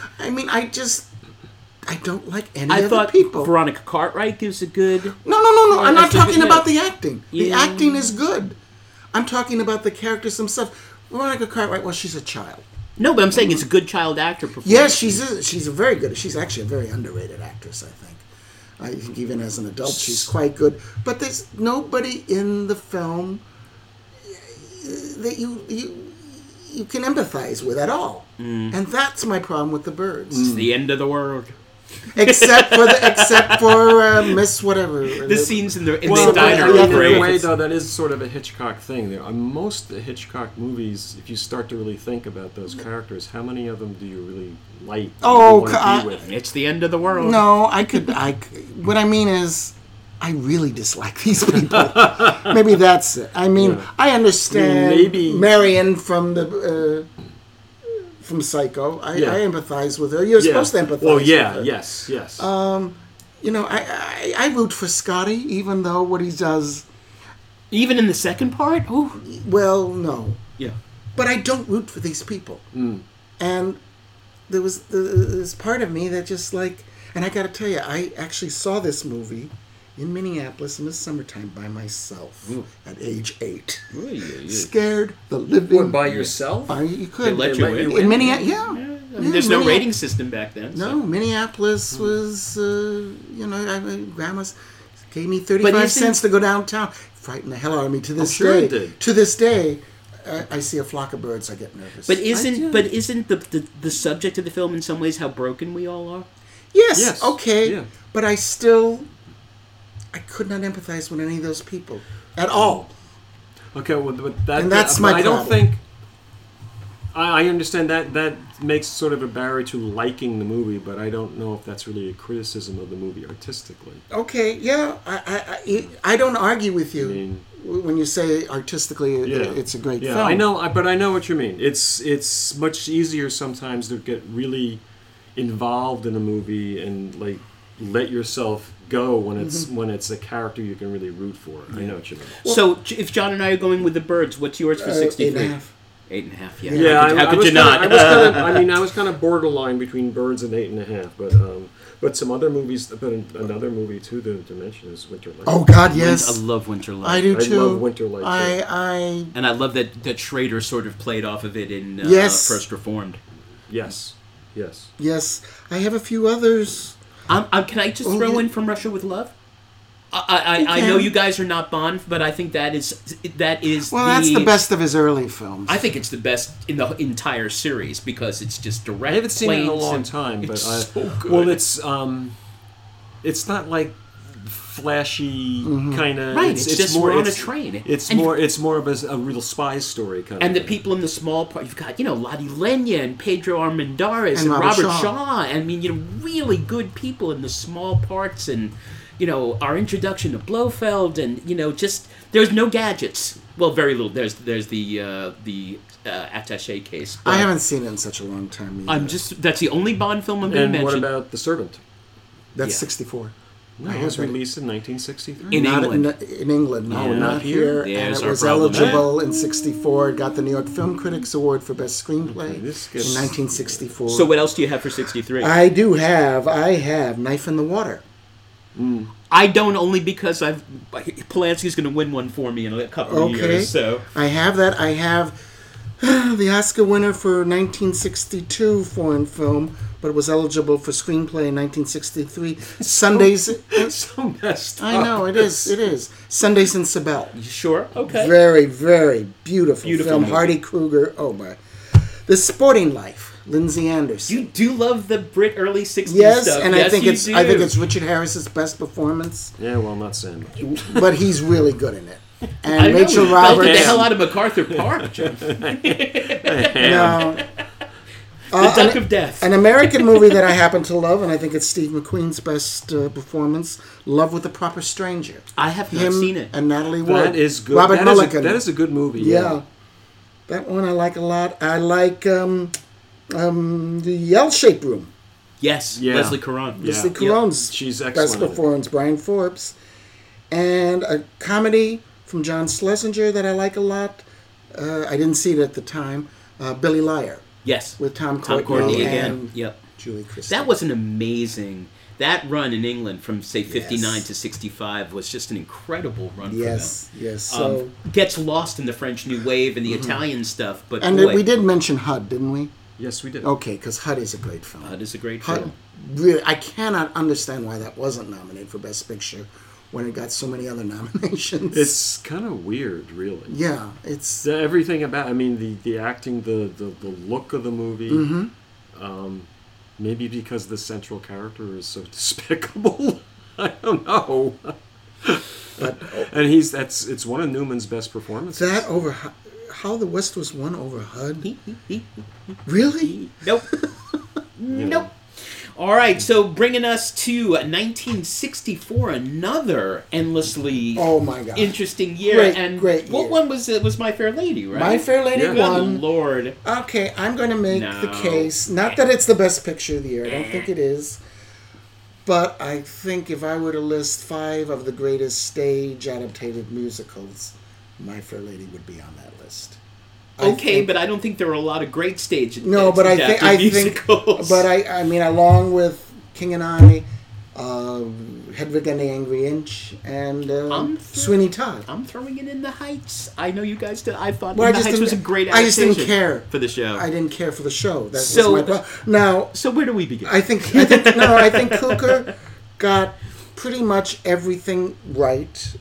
I don't like any I of the thought people. Veronica Cartwright gives a good... No. I'm not talking Yeah. about the acting. The Yeah. acting is good. I'm talking about the characters themselves. Veronica Cartwright, well, she's a child. No, but I'm saying it's a good child actor performance. Yes, she's a very good. She's actually a very underrated actress, I think. I think even as an adult, she's quite good. But there's nobody in the film that you can empathize with at all, and that's my problem with The Birds. It's the end of the world. Except for Miss whatever. The scenes in the Well, diner in are a great. way, though, that is sort of a Hitchcock thing. There, most of the Hitchcock movies, if you start to really think about those characters, how many of them do you really like? Oh, want to be with? It's the end of the world. No, what I mean is, I really dislike these people. Maybe that's it. I mean, I understand maybe Marion from from Psycho. I empathize with her. You're Yeah. supposed to empathize. Well, yeah, with her. yes. You know, I root for Scotty, even though what he does. Even in the second part? Ooh. Well, no, Yeah. but I don't root for these people. Mm. And there was this part of me that just like, and I got to tell you, I actually saw this movie in Minneapolis in the summertime by myself at age 8. Ooh, yeah. Scared the living. What, by yourself? You could. They let you in? In Minneapolis, yeah. I mean, there's no rating system back then. No, So. Minneapolis was, you know, grandma's gave me But 35 isn't- cents to go downtown. Frightened the hell out of me to this sure day. it did. To this day, I see a flock of birds, I get nervous. But isn't the subject of the film in some ways how broken we all are? Yes, okay. Yeah. But I could not empathize with any of those people at all. Okay, well, but that, And that's but my I don't problem. think. I understand that makes sort of a barrier to liking the movie, but I don't know if that's really a criticism of the movie artistically. Okay, yeah, I don't argue with you I mean, when you say artistically yeah, it's a great yeah, film. I know, but I know what you mean. It's much easier sometimes to get really involved in a movie and like let yourself go when it's a character you can really root for. I know what you mean. So if John and I are going with the birds, what's yours for 63? 8.5. 8.5, yeah. Yeah, How could was you kinda, not? I was kind of borderline between Birds and 8.5, but some other movies. But another movie too to mention is Winter Light. Oh God, yes, I love Winter Light. I do too. I love Winter Light. Too. And I love that Schrader sort of played off of it in Yes. First Reformed. Yes. Yes, I have a few others. Can I just throw in From Russia with Love? I know you guys are not Bond, but I think that is Well, that's the best of his early films. I think it's the best in the entire series because it's just direct. I haven't seen it in a plain, long simple. time, but It's so good. well, it's not like flashy kind of. Right, it's just we're on a train. It's And more of a real spy story kind And of. the people in the small part, you've got, Lottie Lenya and Pedro Armendariz And and Robert Robert Shaw. I mean, really good people in the small parts and, our introduction to Blofeld and, just, there's no gadgets. Well, very little. There's the attaché case. But I haven't seen it in such a long time either. that's the only Bond film I'm going to And what mention. about The Servant? That's Yeah. 64. No, I it was have that. released in 1963. In England. In England, no, Yeah. not here. And There's it our was problem. eligible in 64. It got the New York Film Critics Award for Best Screenplay Okay, this in gets- 1964. So what else do you have for 63? I have Knife in the Water. I don't, only because Polanski's going to win one for me in a couple of years. So I have that. I have the Oscar winner for 1962 foreign film, but it was eligible for screenplay in 1963. Sundays. So messed up. I know, it is. It is. Sundays in Sibel. you sure? Okay. Very, very beautiful film. movie. Hardy Kruger. Oh my. The Sporting Life. Lindsay Anderson. You do love the Brit early 60s Yes, stuff. and yes, I think you it's do. Richard Harris's best performance, Yeah, well, not saying much. but he's really good in it. I And know, Rachel you belted Roberts. the hell out of MacArthur Park, Jim. No. The Duck of Death. An American movie that I happen to love, and I think it's Steve McQueen's best performance, Love with a Proper Stranger. I have not Him seen it. and Natalie Wood. That is good. Robert That is Mulligan. that is a good movie. Yeah. That one I like a lot. I like the L-shaped Room. Yes, Yeah. Leslie Caron. Yeah. Leslie Caron's She's best excellent in it. performance, Brian Forbes. And a comedy from John Schlesinger that I like a lot. I didn't see it at the time. Billy Liar Yes. with Tom Tom Courtney Courtney and again. Yep. Julie Christie. That was an amazing... That run in England from, say, 59 Yes. to 65 was just an incredible run for them. Yes, yes. So, Gets lost in the French New Wave and the Italian stuff, but and boy, we did mention HUD, didn't we? Yes, we did. Okay, because HUD is a great film. that is a great HUD, film. really, I cannot understand why that wasn't nominated for Best Picture when it got so many other nominations. It's kind of weird, really. yeah, it's Everything about, I mean, the acting, the look of the movie. Mm-hmm. Maybe because the central character is so despicable. I don't know. but And it's one of Newman's best performances. that over How the West Was Won over HUD. Really? Nope. Nope. All right, so bringing us to 1964, another endlessly Oh my God. interesting year. Great, and great what year. one was it? Was My Fair Lady, right? My Fair Lady Yeah. Good won. Lord. Okay, I'm going to make No. the case. Not that it's the best picture of the year. I don't think it is. But I think if I were to list 5 of the greatest stage adapted musicals, My Fair Lady would be on that list. Okay, but I don't think there are a lot of great stage no, but I think musicals. but I mean, along with King and I, Hedwig and the Angry Inch, and Sweeney Todd. I'm throwing it in the Heights. I know you guys did. I thought Well, In the Heights was a great I just adaptation didn't care for the show. I didn't care for the show. That So- was my problem. Now, So where do we begin? I think Cooker got pretty much everything right.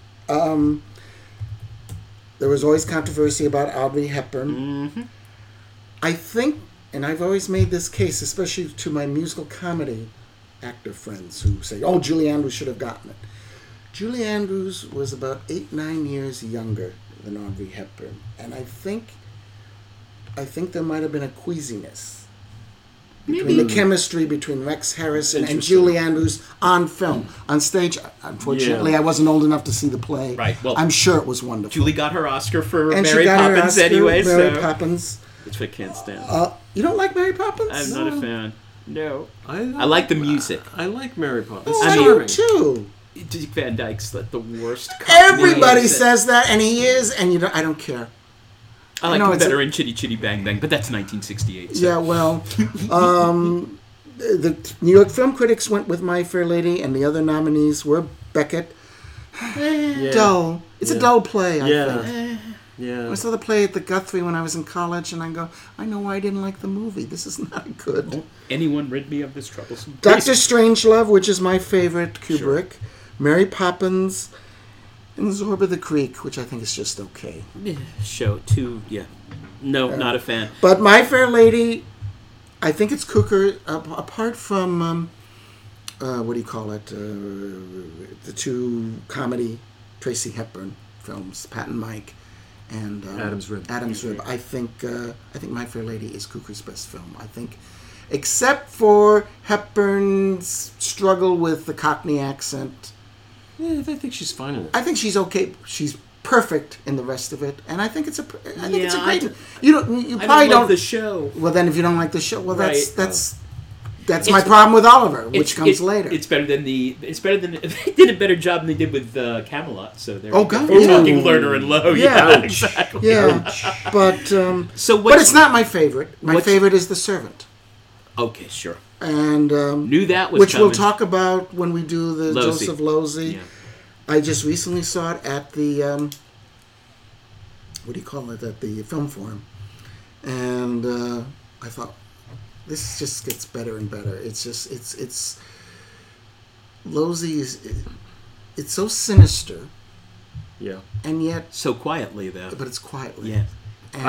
There was always controversy about Audrey Hepburn. Mm-hmm. I think, and I've always made this case, especially to my musical comedy actor friends who say, "Oh, Julie Andrews should have gotten it." Julie Andrews was about 8-9 years younger than Audrey Hepburn, and I think there might have been a queasiness between the chemistry between Rex Harrison and Interesting. Julie Andrews on film. On stage, unfortunately, Yeah. I wasn't old enough to see the play. Right, well, I'm sure it was wonderful. Julie got her Oscar for and Mary she got her Poppins Oscar, anyway, Mary so Poppins. which I can't stand. You don't like Mary Poppins? I'm not a fan. No. I like the music. I like Mary Poppins. Oh, I I mean- do too. Dick Van Dyke's like the worst. Everybody Cockney. says that, and he is, and I don't care. I like No, him it's better in Chitty Chitty Bang Bang, but that's 1968. So. Yeah, well, the New York Film Critics went with My Fair Lady, and the other nominees were Beckett. Yeah. Dull. It's a Yeah. dull play, I Yeah. think. Yeah. I saw the play at the Guthrie when I was in college, and I go, I know why I didn't like the movie. This is not good. Anyone rid me of this troublesome? Dr. Strangelove, which is my favorite Kubrick. Mary Poppins, and Zorba the Creek, which I think is just okay. Show two, yeah. No, not a fan. But My Fair Lady, I think it's Cooker, apart from, what do you call it, the 2 comedy Tracy Hepburn films, Pat and Mike, and Adam's Rib. I think My Fair Lady is Cooker's best film. I think, except for Hepburn's struggle with the Cockney accent, Yeah, I think she's fine in it. I think she's okay. She's perfect in the rest of it, and I think it's a great. I You I probably don't love don't. the show. Well, then if you don't like the show, well, Right. that's my problem with Oliver, which comes later. It's better than they did a better job than they did with Camelot. So they're God, we're yeah. talking Lerner and Lowe. Yeah. Yeah, exactly. Yeah, but So but what's it's not my favorite. My what's- favorite is The Servant, okay? Sure. and Knew that was which we'll coming. talk about when we do the Losey. Joseph Losey. Yeah. I just recently saw it at the what do you call it, at the film forum, and I thought this just gets better and better. It's just it's Losey is it's so sinister, Yeah. and yet So quietly though. but it's quietly. Yeah. And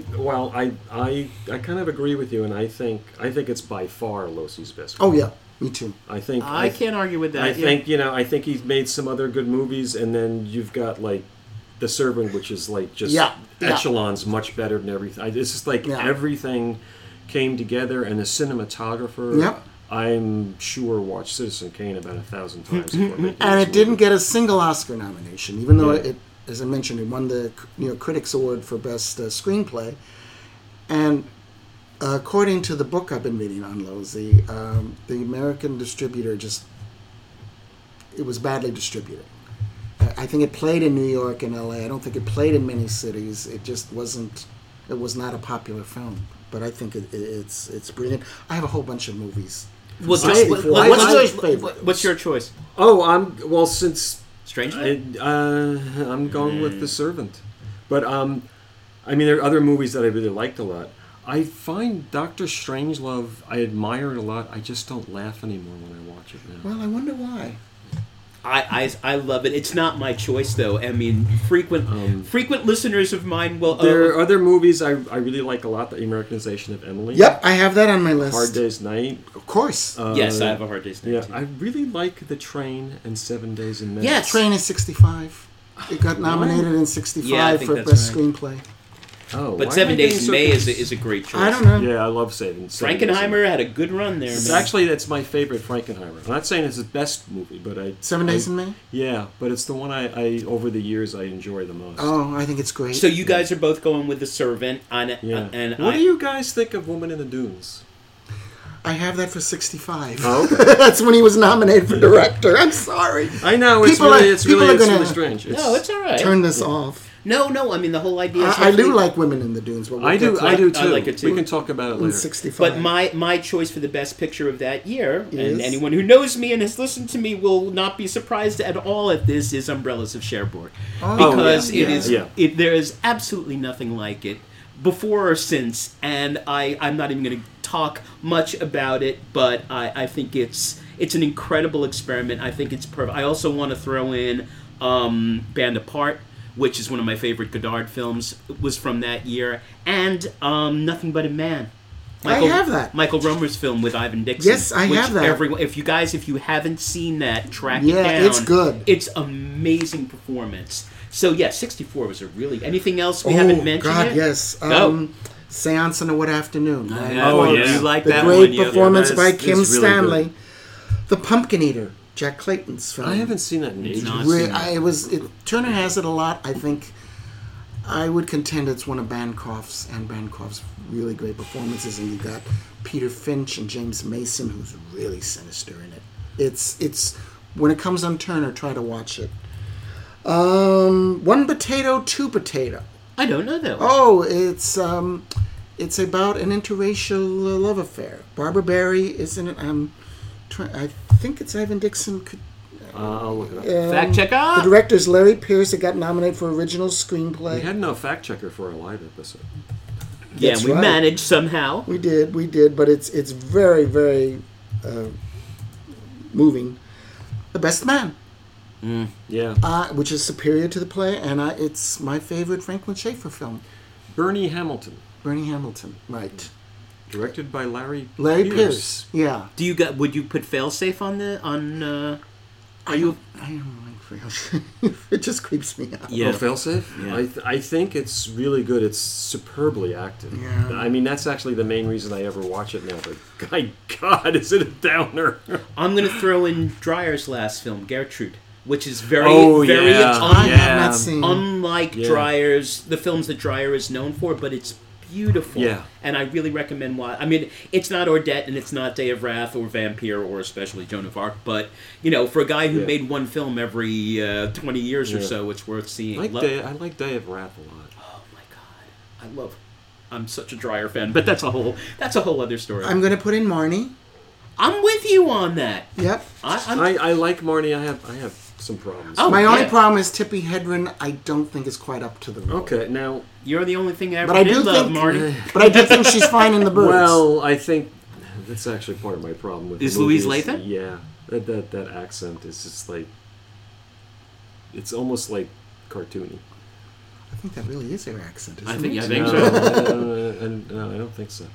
I kind of agree with you, and I think it's by far Losey's best. oh yeah, me too. I think I can't argue with that. I yeah. think I think he's made some other good movies, and then you've got like The Servant, which is like just Yeah, yeah. echelons much better than everything. It's just like Yeah. everything came together, and the cinematographer. Yep. I'm sure watched Citizen Kane about 1,000 times. before making And this it didn't movie. get a single Oscar nomination, even though Yeah. it, as I mentioned, it won the New York Critics Award for Best Screenplay. And according to the book I've been reading on Losey, the American distributor it was badly distributed. I think it played in New York and LA. I don't think it played in many cities. It just wasn't. It was not a popular film. But I think it's brilliant. I have a whole bunch of movies. Well, What's what's your choice? Oh, since Strange. I'm going with The Servant, but I mean there are other movies that I really liked a lot. I find Dr. Strangelove, I admire it a lot. I just don't laugh anymore when I watch it now. Well, I wonder why. I love it. It's not my choice though. I mean, frequent listeners of mine will. There are other movies I really like a lot. The Americanization of Emily. Yep, I have that on my list. Hard Day's Night. Of course. Yes, I have a Hard Day's Night. Yeah, too. I really like The Train and 7 Days in May. Yes. Train is 65. It got nominated in 65 Yeah, I think for that's Best right. Screenplay. Oh, But why 7 am I Days getting in so May confused? is a great choice. I don't know. Yeah, I love Seven Days in May. Frankenheimer had a good run there, It's man. actually that's my favorite Frankenheimer. I'm not saying it's his best movie, but 7 Days in May? Yeah, but it's the one I over the years I enjoy the most. Oh, I think it's great. So you guys are both going with The Servant, Yeah. and What do you guys think of Woman in the Dunes? I have that for 65. Oh, okay. That's when he was nominated for director. I'm sorry. I know it's People really are- it's people really are it's gonna really strange. No, it's all right. Turn this off. No. I mean, the whole idea is I do hopefully- like Women in the Dunes, but we'll I get do to I that do I too. like it too. We can talk about it in later. 65. But my choice for the best picture of that year, and Is? anyone who knows me and has listened to me will not be surprised at all at this, is Umbrellas of Cherbourg. Oh, Because yeah. it is Yeah. there is absolutely nothing like it before or since, and I'm not even going to talk much about it, but I think it's an incredible experiment. I think it's perfect. I also want to throw in Band Apart, which is one of my favorite Godard films. It was from that year, and Nothing But a Man. I have that. Michael Romer's film with Ivan Dixon. Yes, I which have that. Everyone, if you haven't seen that, track it Yeah, down. it's good. It's amazing performance. So yeah, 64 was a really. Anything else we haven't mentioned God, yet? yes. Go. Seance on a Wood Afternoon. Yeah. Oh, you yeah. like The that great one? Yeah. performance Yeah, by that's- Kim it's really Stanley. The Pumpkin Eater, Jack Clayton's film. I haven't seen that in ages. not Re- seen that. Turner has it a lot. I think I would contend it's one of Bancroft's really great performances, and you got Peter Finch and James Mason, who's really sinister in it. It's when it comes on Turner, try to watch it. One Potato, Two Potato. I don't know that one. Oh, it's about an interracial love affair. Barbara Barry is in it. I think it's Ivan Dixon. I'll look it up. Fact check The up. director's Larry Pierce. It got nominated for original screenplay. We had no fact checker for our live episode. Yeah, That's we right. managed somehow. We did, but it's very, very moving. The Best Man, Yeah. which is superior to the play, and it's my favorite Franklin Schaeffer film. Bernie Hamilton, Bernie Hamilton, right? directed by Larry Pierce. Yeah. Would you put Failsafe are you? I don't like Failsafe. It just creeps me out. Yeah. Oh, Failsafe? Yeah. I think it's really good. It's superbly acted. Yeah. I mean, that's actually the main reason I ever watch it now. But my God, is it a downer? I'm going to throw in Dreyer's last film, Gertrude, which is very, Oh, very yeah. I have Yeah. not seen. unlike Yeah. the films that Dreyer is known for, but it's beautiful. Yeah. And I really recommend I mean, it's not Ordette and it's not Day of Wrath or Vampire or especially Joan of Arc, but, for a guy who Yeah. made one film every 20 years or Yeah. so, it's worth seeing. I like Day of Wrath a lot. Oh my God. I'm such a Dreyer fan, but that's a whole other story. I'm going to put in Marnie. I'm with you on that. Yep. I like Marnie. I have some problems. Oh, My only yeah. problem is Tippi Hedren. I don't think is quite up to the role. Okay, now, You're the only thing I ever But I did do love, think, Marty. but I do think she's fine in the birds. well, I think that's actually part of my problem with Is the Louise movies. Latham? Yeah, that accent is just like, it's almost like cartoony. I think that really is her accent. Isn't I think it? I think No, so. no, I don't think so.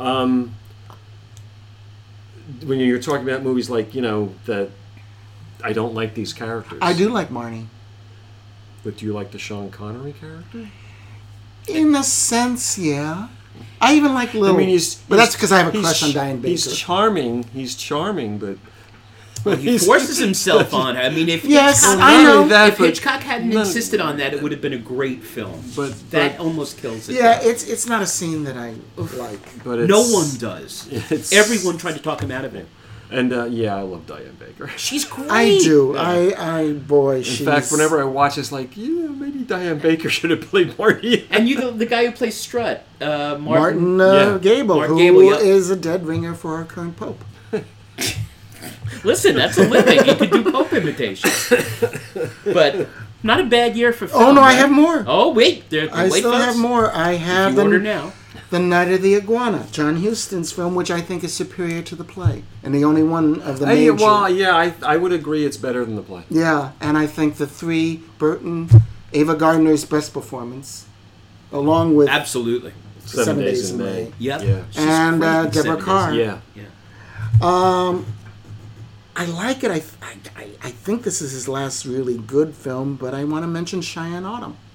When you're talking about movies like, that I don't like these characters. I do like Marnie. But do you like the Sean Connery character? In a sense, yeah. I even like Lil. but that's because I have a crush on Diane Baker. He's charming, but He forces himself on her. I mean, if Yes, Hitchcock, I know. if Hitchcock hadn't insisted on that, it would have been a great film. But that almost kills it. Yeah, it's not a scene that I like. but it's, No one does. It's, Everyone tried to talk him out of it. And yeah, I love Diane Baker. She's great. I do. Yeah. Boy, In she's... fact, whenever I watch, it's like, yeah, maybe Diane Baker should have played Marty. And the guy who plays Strut, Martin Yeah. Gable, Martin who Gable, yep. is a dead ringer for our current pope. Listen, that's a living. You could do Pope imitations. But not a bad year for film. Oh no, I right? have more. Oh, wait. I wait, still folks. have more. I have You order now. The Night of the Iguana, John Huston's film, which I think is superior to the play, and the only one of the major. Well, yeah, I would agree it's better than the play. Yeah, and I think the three, Burton, Ava Gardner's best performance, along with Absolutely. 7 Days in May. Yep. Yeah. She's And great in Deborah 70s. Carr. Yeah. Yeah. I like it. I think this is his last really good film, but I want to mention Cheyenne Autumn.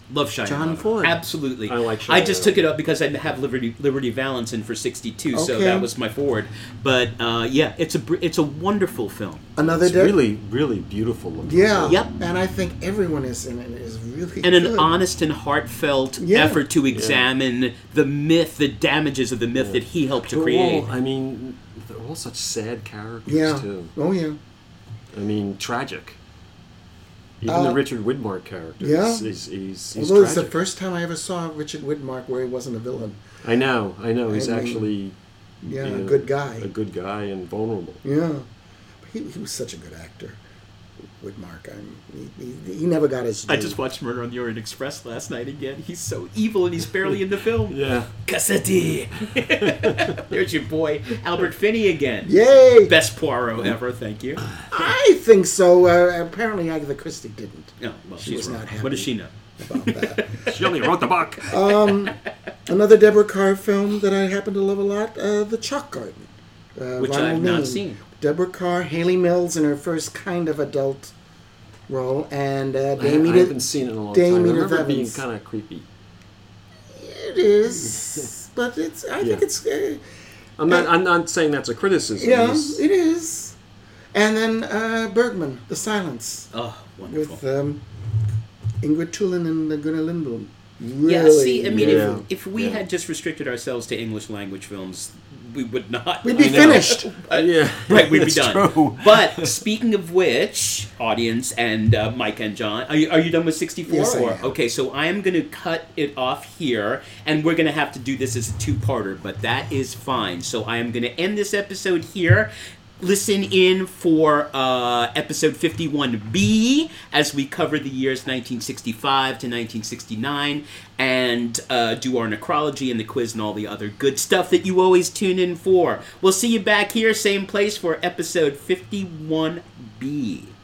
Love Cheyenne. John Motor. Ford. Absolutely. I like I just Cheyenne. took it up because I have Liberty Valance in for 62, so Okay. that was my Ford. But yeah, it's a wonderful film. Another It's day. really, really beautiful looking. Yeah. Yep. And I think everyone is in it is really And an good. honest and heartfelt Yeah. effort to examine the myth, the damages of the myth that he helped to They're create. all, I mean, they're all such sad characters Yeah. too. Oh yeah. I mean, tragic. Even the Richard Widmark character. yeah. He's Although it's the tragic. first time I ever saw Richard Widmark where he wasn't a villain. I know. He's I mean, actually Yeah, you a know, good guy. a good guy and vulnerable. Yeah. But he was such a good actor. Widmark. He never got his due. I just watched Murder on the Orient Express last night again. He's so evil and he's barely in the film. Yeah. Cassetti. There's your boy Albert Finney again. Yay! Best Poirot ever. Thank you. I think so. Apparently Agatha Christie didn't Oh, well, She she's was wrong. not happy. What does she know? about that. She only wrote the book. Another Deborah Carr film that I happen to love a lot, The Chalk Garden. Which Ronald I've not Neame. seen. Deborah Carr, Haley Mills in her first kind of adult role, and I Dame haven't seen it in a long Dame time. I Edith remember it being Evans. kind of creepy. It is, but it's. I think Yeah. it's. I'm not saying that's a criticism. Yeah, It's- it is. And then Bergman, The Silence, Oh, wonderful. with Ingrid Tulin and Gunnar Lindblom. Really, Yeah, see, I mean, Yeah. if we Yeah. had just restricted ourselves to English language films, we would not. we'd be I know. finished. yeah, Right, we'd be that's done. true. But speaking of which, audience and Mike and John, are you done with 64? Yes, I or? am. Okay, so I am going to cut it off here, and we're going to have to do this as a two-parter, but that is fine. So I am going to end this episode here. Listen in for episode 51B as we cover the years 1965 to 1969 and do our necrology and the quiz and all the other good stuff that you always tune in for. We'll see you back here, same place, for episode 51B.